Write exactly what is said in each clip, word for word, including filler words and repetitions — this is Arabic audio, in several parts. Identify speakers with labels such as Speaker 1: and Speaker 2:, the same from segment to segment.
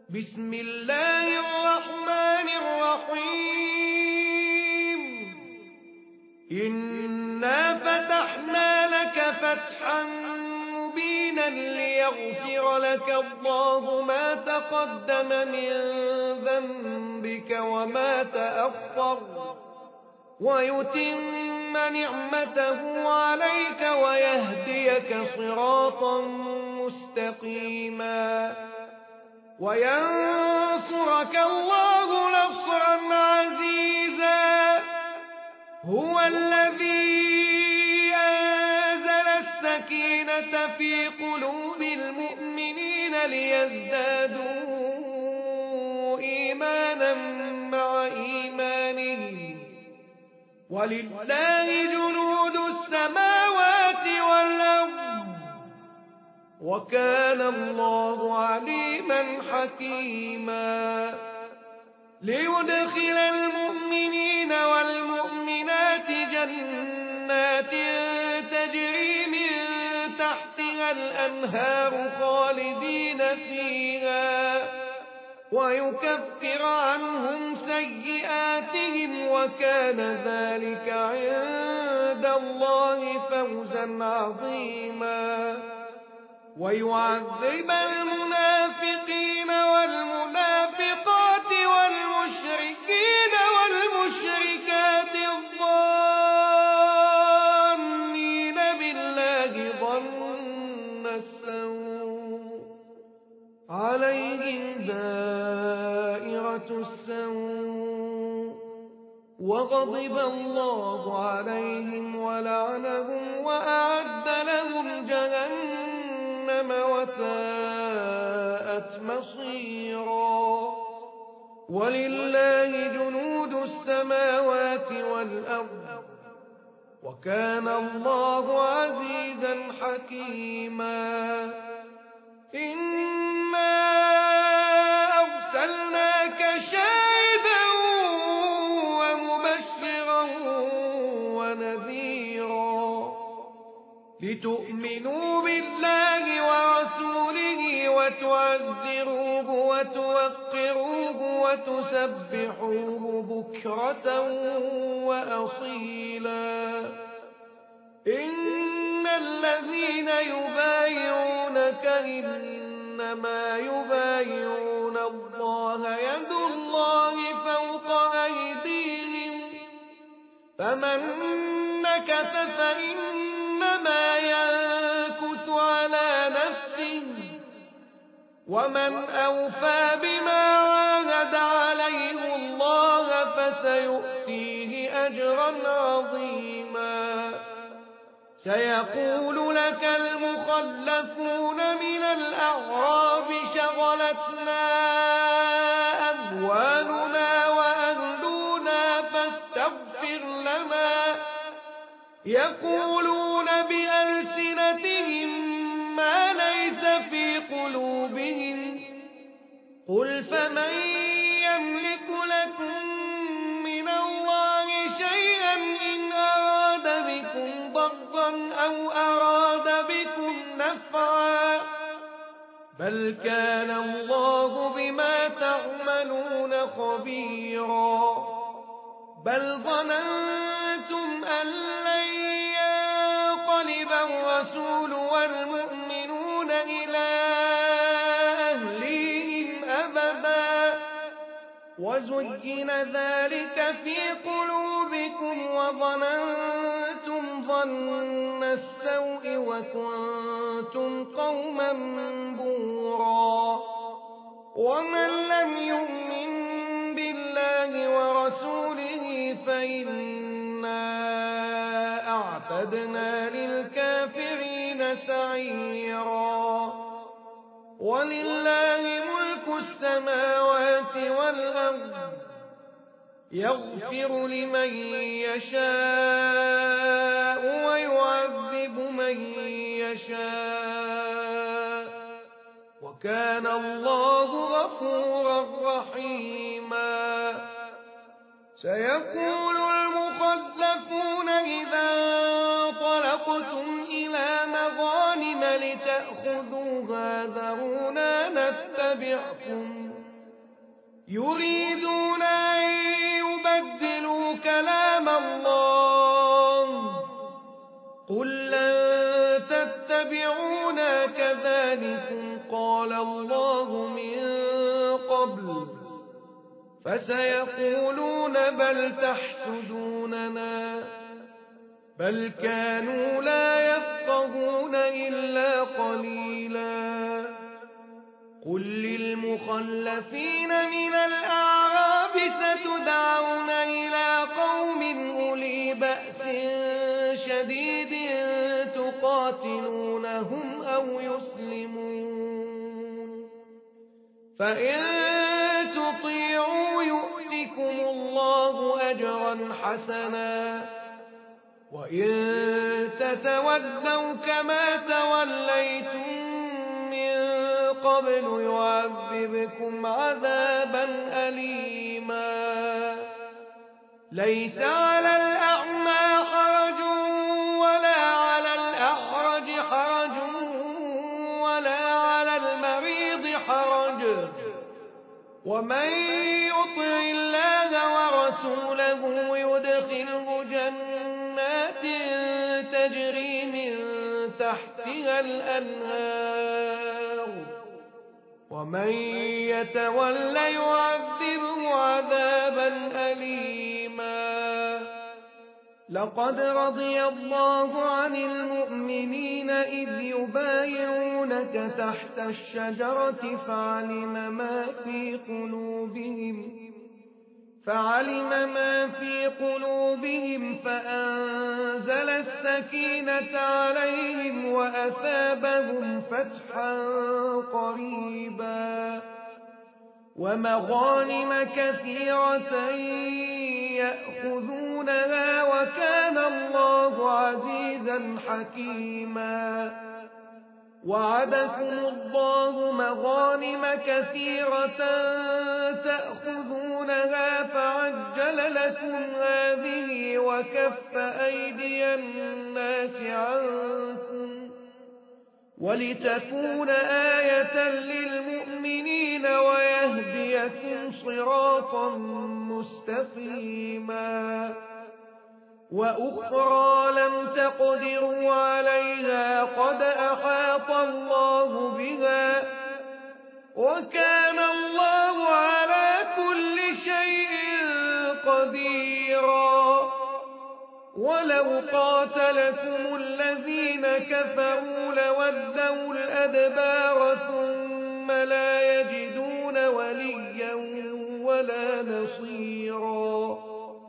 Speaker 1: بسم الله الرحمن الرحيم إنا فتحنا لك فتحا مبينا ليغفر لك الله ما تقدم من ذنبك وما تأخر ويتم نعمته عليك ويهديك صراطا مستقيما وينصرك الله نصرا عزيزا هو الذي أنزل السكينة في قلوب المؤمنين ليزدادوا إيمانا مع إيمانهم ولله جنود السماوات والأرض وكان الله عليما حكيما ليدخل المؤمنين والمؤمنات جنات تجري من تحتها الأنهار خالدين فيها ويكفر عنهم سيئاتهم وكان ذلك عند الله فوزا عظيما ويعذب المنافقين والمنافقات والمشركين والمشركات الظانين بالله ظن السوء عليهم دائرة السوء وغضب الله عليهم ولعنهم وأعد لهم جهنم وساءت مصيرا ولله جنود السماوات والأرض وكان الله عزيزا حكيما إنا أرسلناك شاهدا ومبشرا ونذيرا لتؤمنوا بالله ورسوله وتعزروه وتوقروه وتسبحوه بكرة وأصيلا إن الذين يبايعونك إنما يبايعون الله يد الله فوق أيديهم فمن نكث فإنما ينكث على نفسه ومن أوفى بما عاهد عليه الله فسيؤتيه أجرا عظيما سيقول لك المخلفون من الأعراب شغلتنا أموالنا وأهلنا فاستغفر لنا يقولون بألسنتهم ما ليس في قلوبهم قل فمن يملك لكم من الله شيئا إن أراد بكم ضرا أو أراد بكم نفعا بل كان الله بما تعملون خبيرا بل ظننتم أن لن ينقلب الرسول والمؤمنون إلى أهليهم أبدا وزين ذلك في قلوبكم وظننتم ظن السوء وكنتم قوما بورا ومن لم يؤمن بالله ورسوله فإنا أعتدنا للكافرين سعيرا ولله ملك السماوات والأرض يغفر لمن يشاء ويعذب من يشاء وكان الله غفورا رحيما سيقول المخلفون إذا انطلقتم إلى مغانم لتأخذوها ذرونا نتبعكم يريدون أن يبدلوا كلام الله قل لن تتبعونا كذلكم قال الله من قبل فسيقولون بل تحسدوننا بل كانوا لا يفقهون إلا قليلا قل للمخلفين من الأعراب ستدعون إلى قوم أولي بأس شديد تقاتلونهم أو يسلمون فإن تطيعوا يؤتكم الله أجرا حسنا وإن تتولوا كما توليتم من قبل يعذبكم عذابا أليما ليس على الأعمى حرج ولا على الأعرج حرج ولا على المريض حرج ومن يطع الله ورسوله يدخله جنات تجري من تحتها الأنهار ومن يتول يعذبه عذابا أليما لقد رضي الله عن المؤمنين إذ يبايعونك تحت الشجرة فعلم ما في قلوبهم فعلم ما في قلوبهم فأنزل السكينة عليهم وأثابهم فتحا قريبا ومغانم كثيرة يأخذونها وكان الله عزيزا حكيما وعدكم الله مغانم كثيرة تأخذونها فعجل لكم هذه وكف أيدي الناس عنكم ولتكون آية للمؤمنين ويهديكم صراطا مستقيما وأخرى لم تقدروا عليها قد أحاط الله بها وكان الله على كل شيء قديرا ولو قاتلكم الذين كفروا لولوا الأدبار ثم لا يجدون وليا ولا نصيرا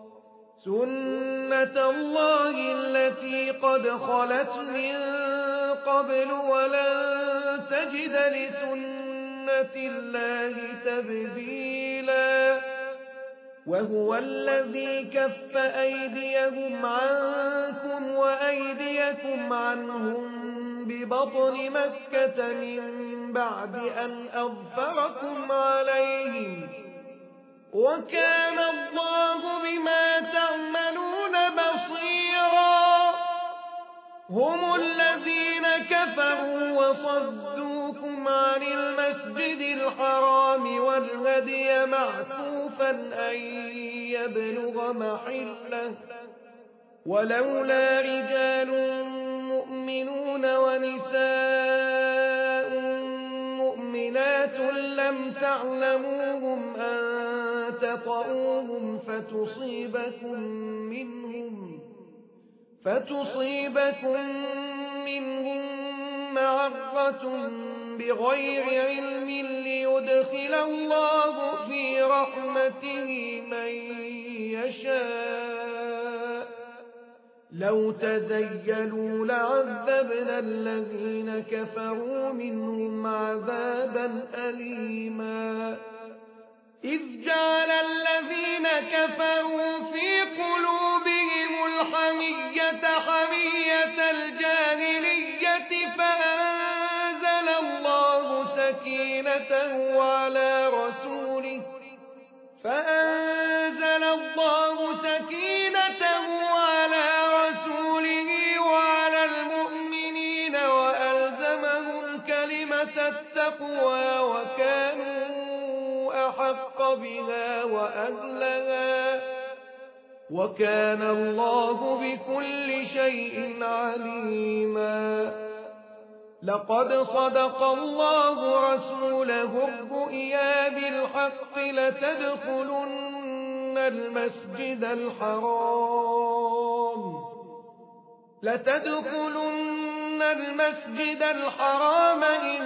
Speaker 1: سنة الله التي قد خلت من قبل ولن تجد لسنة الله تبديلا وهو الذي كف أيديهم عنكم وأيديكم عنهم ببطن مكة من بعد أن أظفركم عليهم وكان الله بما تعملون بصيرا هم الذين كفروا وصدوكم عن المسجد الحرام والهدي معكوفا أن يبلغ محله ولولا رجال مؤمنون ونساء مؤمنات لم تعلموهم أن تطؤوهم فتصيبكم منهم فتصيبكم منهم معرة بغير علم ليدخل الله في رحمته من يشاء لو تزيلوا لعذبنا الذين كفروا منهم عذابا أليما إذ جعل الذين كفروا في قلوبهم الحمية حمية الجاهلية فأنزل الله سكينته على رسوله فأنزل الله سكينته على رسوله وعلى المؤمنين وألزمهم كلمة التقوى وكانوا أحق بها وأهلها وكان الله بكل شيء عليما لقد صدق الله رسوله الرؤيا بالحق لتدخلن المسجد الحرام لتدخلن المسجد الحرام إن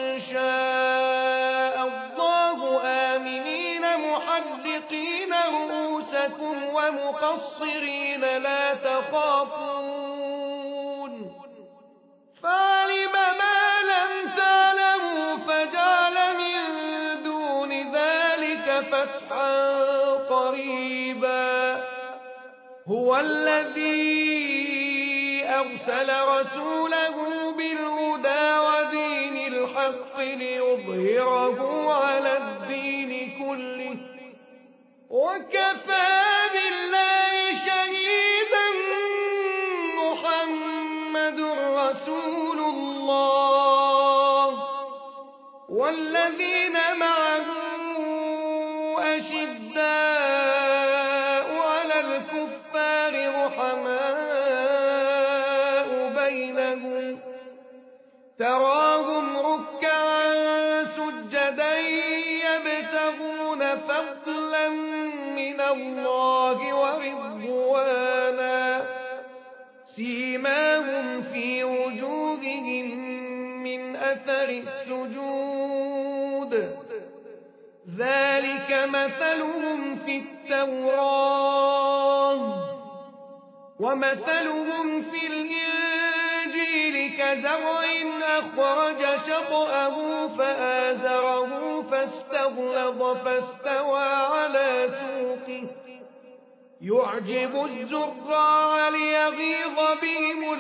Speaker 1: شاء الله آمنين محلقين رؤوسكم ومقصرين لا تخافون فعلم ما لم تعلموا فجعل من دون ذلك فتحا قريبا هو الذي أرسل رسوله بالهدى ودين الحق ليظهره على الدين كله وكفى بالله شهيدا محمد رسول الله والذين معه أشداء على الكفار رحماء بينهم تراهم ركعا سجدا يبتغون فضلا من الله ورضوانا سيماهم في وجوههم من أثر السجود ذلك مثلهم في التوراة ومثلهم في الإنجيل كزرع أخرج شطأه فآزره فاستغلظ فاستوى على سوقه يعجب الزراع ليغيظ بهم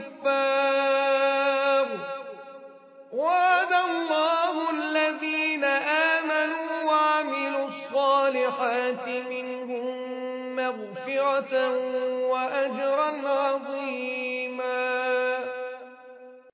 Speaker 1: الكفار وعد الله الذين آمنوا وعملوا الصالحات منهم مغفرة وأجرا عظيما